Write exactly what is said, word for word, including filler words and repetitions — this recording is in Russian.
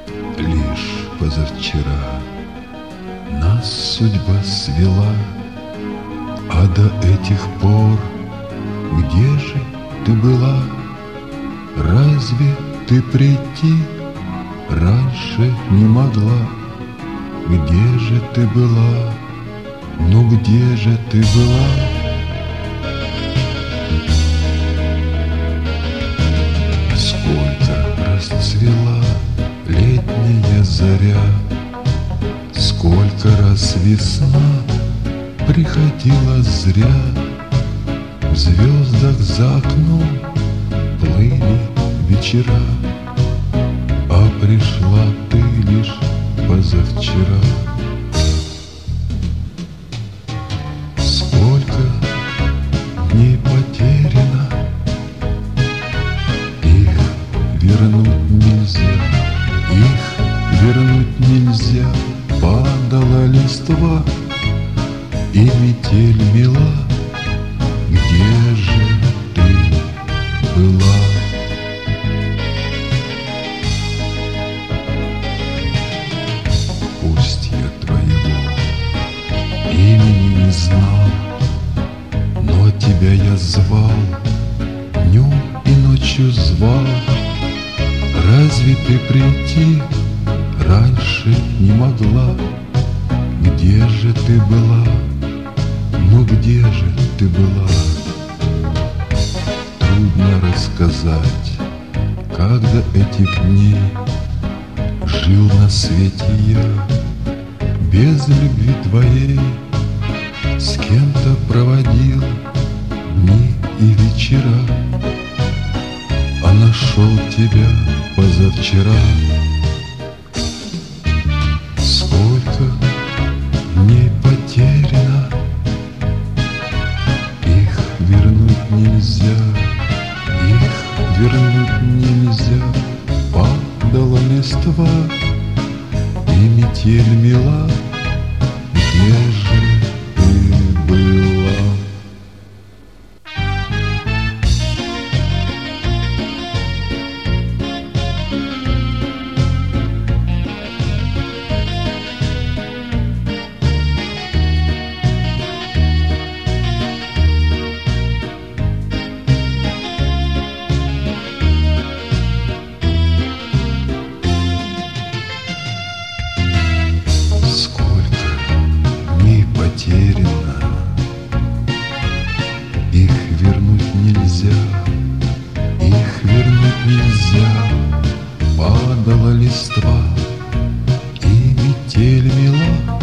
Лишь позавчера нас судьба свела, а до этих пор где же ты была? Разве ты прийти раньше не могла? Где же ты была? Ну где же ты была? Сколько расцвела летняя заря, сколько раз весна приходила зря. В звездах за окном плыли вечера, а пришла ты лишь позавчера. Сколько дней потеряно, их вернуть нельзя, их вернуть нельзя. Падала листва, и метель мела. Где же ты была? Пусть я твоего имени не знал, но тебя я звал, днем и ночью звал. Разве ты прийти раньше не могла? Где же ты была? Ну где же ты была? Трудно рассказать, как до этих дней жил на свете я без любви твоей. С кем-то проводил дни и вечера, а нашел тебя позавчера. Сколько дней потеряно, их вернуть нельзя, их вернуть нельзя. Падала листва, и метель мела. Где же ты была? Потеряно, их вернуть нельзя, их вернуть нельзя. Падала листва, и метель мела.